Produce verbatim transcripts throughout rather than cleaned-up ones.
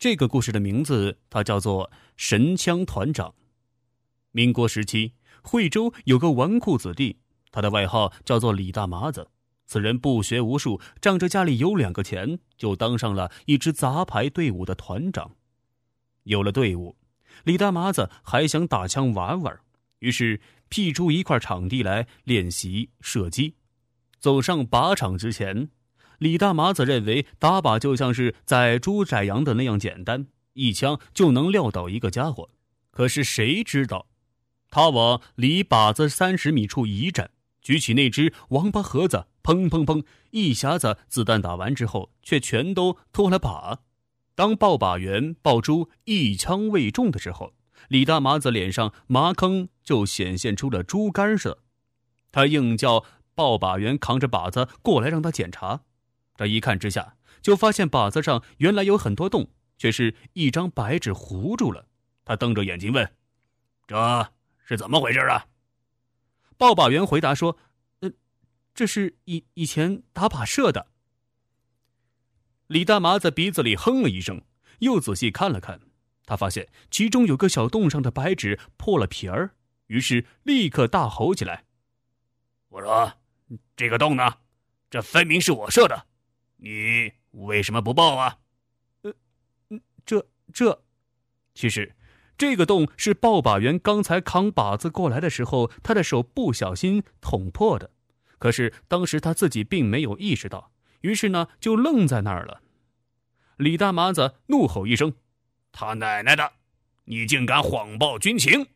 这个故事的名字它叫做神枪团长。民国时期，惠州有个纨绔子弟，他的外号叫做李大麻子。此人不学无术，仗着家里有两个钱，就当上了一支杂牌队伍的团长。有了队伍，李大麻子还想打枪玩玩，于是辟出一块场地来练习射击。走上靶场之前，李大麻子认为打靶就像是宰猪宰羊的那样简单，一枪就能撂倒一个家伙。可是谁知道，他往离靶子三十米处一站，举起那只王八盒子，砰砰砰，一匣子子弹打完之后，却全都脱了靶。当报靶员报出一枪未中的时候，李大麻子脸上麻坑就显现出了猪肝色。他硬叫报靶员扛着靶子过来让他检查。这一看之下，就发现靶子上原来有很多洞，却是一张白纸糊住了。他瞪着眼睛问：这是怎么回事啊？报靶员回答说：呃，这是以以前打靶射的。李大麻子鼻子里哼了一声，又仔细看了看，他发现其中有个小洞上的白纸破了皮儿，于是立刻大吼起来：我说，这个洞呢？这分明是我射的，你为什么不报啊？呃，这这，其实这个洞是报靶员刚才扛靶子过来的时候，他的手不小心捅破的。可是当时他自己并没有意识到，于是呢就愣在那儿了。李大麻子怒吼一声：他奶奶的，你竟敢谎报军情！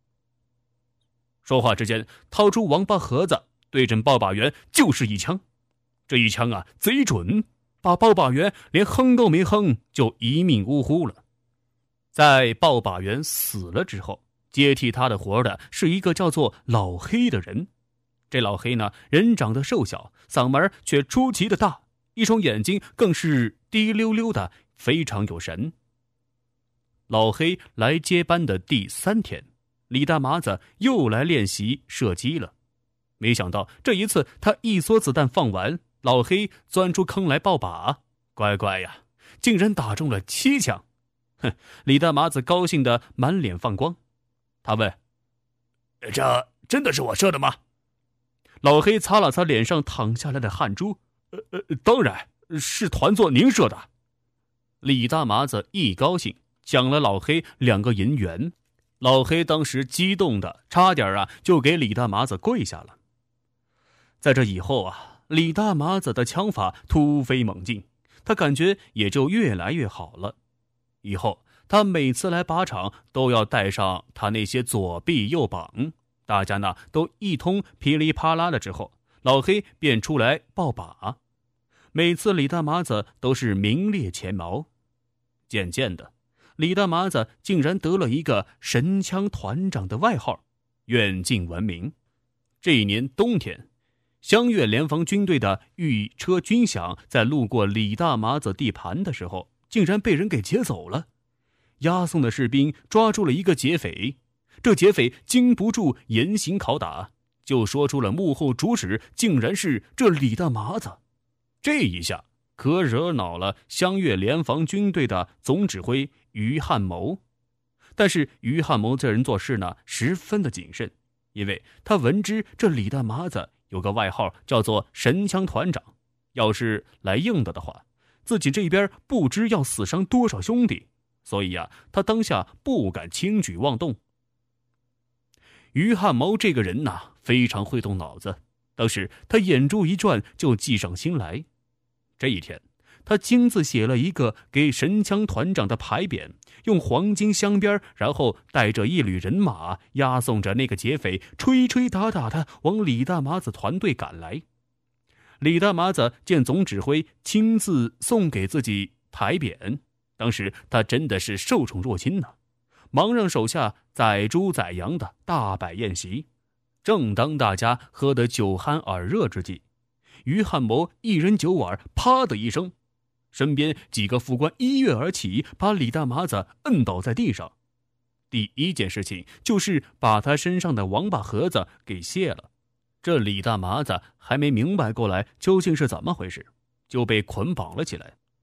说话之间，掏出王八盒子，对准报靶员就是一枪。这一枪啊，贼准，把报靶员连哼都没哼，就一命呜呼了。在报靶员死了之后，接替他的活的是一个叫做老黑的人。这老黑呢，人长得瘦小，嗓门却出奇的大，一双眼睛更是滴溜溜的，非常有神。老黑来接班的第三天，李大麻子又来练习射击了。没想到这一次他一梭子弹放完，老黑钻出坑来报靶，乖乖呀，竟然打中了七枪。哼，李大麻子高兴的满脸放光。他问：这真的是我射的吗？老黑擦了擦脸上淌下来的汗珠：呃呃，当然是团座您射的。李大麻子一高兴，奖了老黑两个银元。老黑当时激动的差点啊就给李大麻子跪下了。在这以后啊，李大麻子的枪法突飞猛进，他感觉也就越来越好了。以后他每次来靶场都要带上他那些左臂右膀，大家呢都一通噼里啪啦了之后，老黑便出来报靶。每次李大麻子都是名列前茅。渐渐的，李大麻子竟然得了一个神枪团长的外号，远近闻名。这一年冬天，湘粤联防军队的御车军饷在路过李大麻子地盘的时候，竟然被人给劫走了。押送的士兵抓住了一个劫匪，这劫匪经不住严刑拷打，就说出了幕后主使竟然是这李大麻子。这一下可惹恼了湘粤联防军队的总指挥于汉谋。但是于汉谋这人做事呢十分的谨慎，因为他闻知这李大麻子有个外号叫做神枪团长，要是来硬的的话，自己这边不知要死伤多少兄弟，所以啊，他当下不敢轻举妄动。于汉谋这个人呐，非常会动脑子，当时他眼珠一转就计上心来。这一天，他亲自写了一个给神枪团长的牌匾，用黄金镶边，然后带着一旅人马，押送着那个劫匪，吹吹打打的往李大麻子团队赶来。李大麻子见总指挥亲自送给自己牌匾，当时他真的是受宠若惊呢，忙让手下宰猪宰羊的大摆宴席。正当大家喝得酒酣耳热之际，于汉谋一人酒碗啪的一声，身边几个副官一跃而起，把李大麻子摁倒在地上。第一件事情就是把他身上的王八盒子给卸了。这李大麻子还没明白过来究竟是怎么回事，就被捆绑了起来。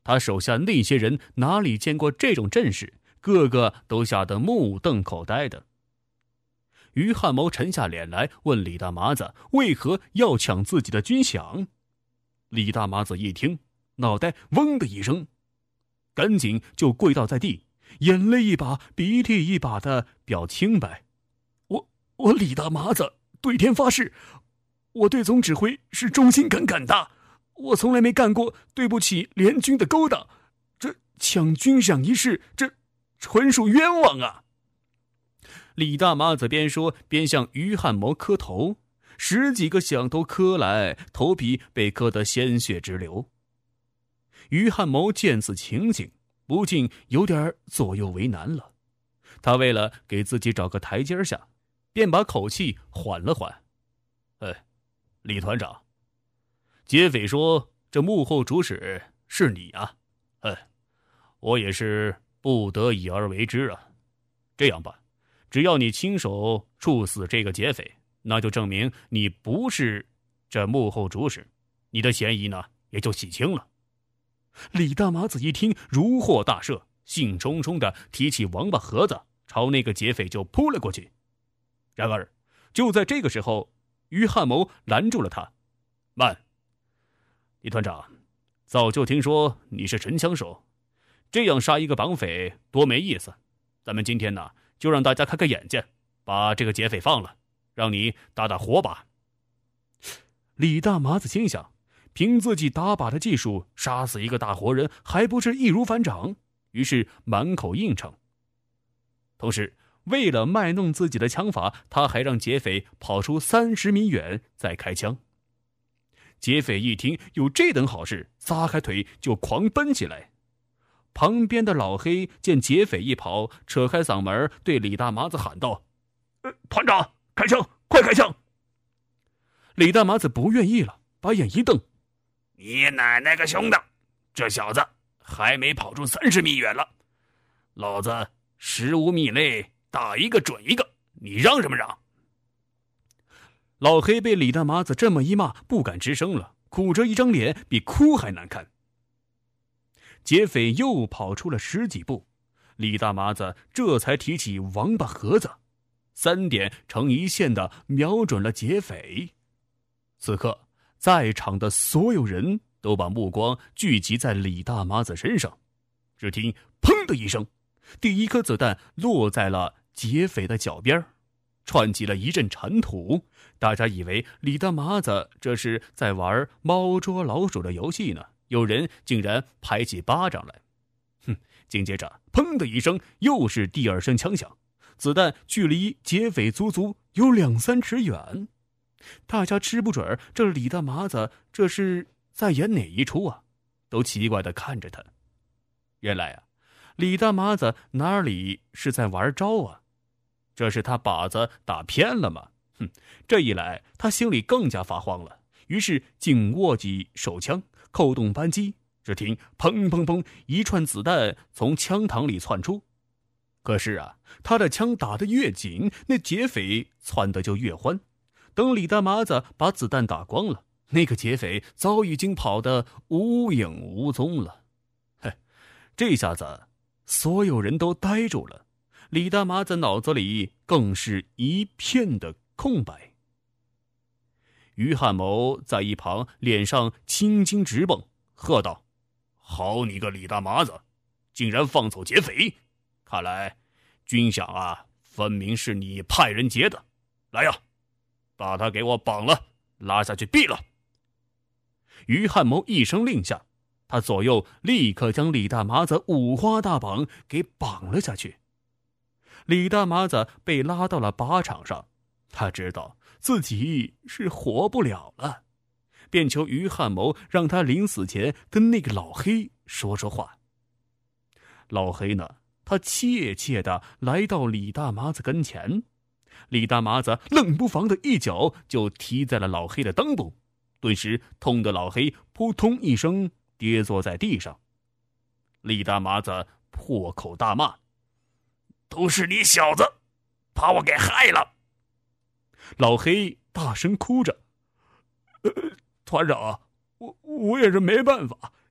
他手下那些人哪里见过这种阵势，个个都吓得目瞪口呆的。于汉谋沉下脸来问李大麻子为何要抢自己的军饷。李大麻子一听，脑袋嗡的一声，赶紧就跪倒在地，眼泪一把鼻涕一把的表清白。我我李大麻子对天发誓，我对总指挥是忠心耿耿的，我从来没干过对不起联军的勾当，这抢军饷一事，这纯属冤枉啊！李大麻子边说边向于汉谋磕头，十几个响头磕来，头皮被磕得鲜血直流。于汉谋见此情景，不禁有点左右为难了。他为了给自己找个台阶下，便把口气缓了缓。哎，李团长，劫匪说这幕后主使是你啊。哎，我也是不得已而为之啊。这样吧，只要你亲手处死这个劫匪，那就证明你不是这幕后主使，你的嫌疑呢也就洗清了。李大麻子一听如获大赦，兴冲冲地提起王八盒子，朝那个劫匪就扑了过去。然而就在这个时候，于汉谋拦住了他。慢，李团长，早就听说你是神枪手，这样杀一个绑匪多没意思，咱们今天呢就让大家开开眼界，把这个劫匪放了，让你打打火把。李大麻子心想，凭自己打靶的技术杀死一个大活人还不是易如反掌，于是满口应承。同时为了卖弄自己的枪法，他还让劫匪跑出三十米远再开枪。劫匪一听有这等好事，撒开腿就狂奔起来。旁边的老黑见劫匪一跑，扯开嗓门对李大麻子喊道：呃，团长，开枪，快开枪！李大麻子不愿意了，把眼一瞪：你奶奶个熊的，这小子还没跑出三十米远了，老子十五米内打一个准一个，你让什么让？老黑被李大麻子这么一骂，不敢吱声了，苦着一张脸比哭还难看。劫匪又跑出了十几步，李大麻子这才提起王八盒子，三点成一线的瞄准了劫匪。此刻在场的所有人都把目光聚集在李大麻子身上，只听砰的一声，第一颗子弹落在了劫匪的脚边，串起了一阵尘土。大家以为李大麻子这是在玩猫捉老鼠的游戏呢，有人竟然拍起巴掌来。哼！紧接着砰的一声，又是第二声枪响，子弹距离劫匪足足有两三尺远。大家吃不准这李大麻子这是在演哪一出啊，都奇怪地看着他。原来啊，李大麻子哪里是在玩招啊，这是他靶子打偏了吗？哼！这一来他心里更加发慌了，于是紧握起手枪，扣动扳机，只听砰砰砰一串子弹从枪膛里窜出。可是啊，他的枪打得越紧，那劫匪窜得就越欢。等李大麻子把子弹打光了，那个劫匪早已经跑得无影无踪了。嘿，这下子所有人都呆住了，李大麻子脑子里更是一片的空白。于汉谋在一旁脸上青筋直蹦，喝道：好你个李大麻子，竟然放走劫匪，看来军饷啊分明是你派人劫的，来呀，把他给我绑了，拉下去毙了。于汉谋一声令下，他左右立刻将李大麻子五花大绑给绑了下去。李大麻子被拉到了靶场上，他知道自己是活不了了，便求于汉谋让他临死前跟那个老黑说说话。老黑呢，他怯怯地来到李大麻子跟前，李大麻子冷不防的一脚就踢在了老黑的裆部，顿时痛得老黑扑通一声跌坐在地上。李大麻子破口大骂：都是你小子把我给害了！老黑大声哭着：呃团长，我我也是没办法，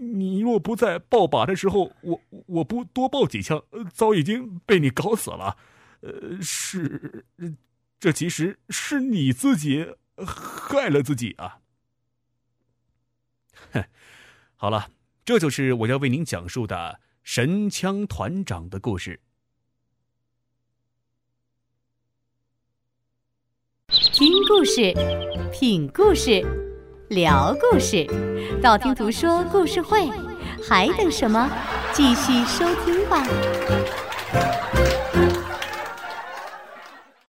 你若不在抱把的时候，我我不多抱几枪，早已经被你搞死了。呃，是，这其实是你自己害了自己啊。 哼，好了，这就是我要为您讲述的神枪团长的故事。 听故事，品故事，聊故事，道听途说故事会，还等什么？继续收听吧。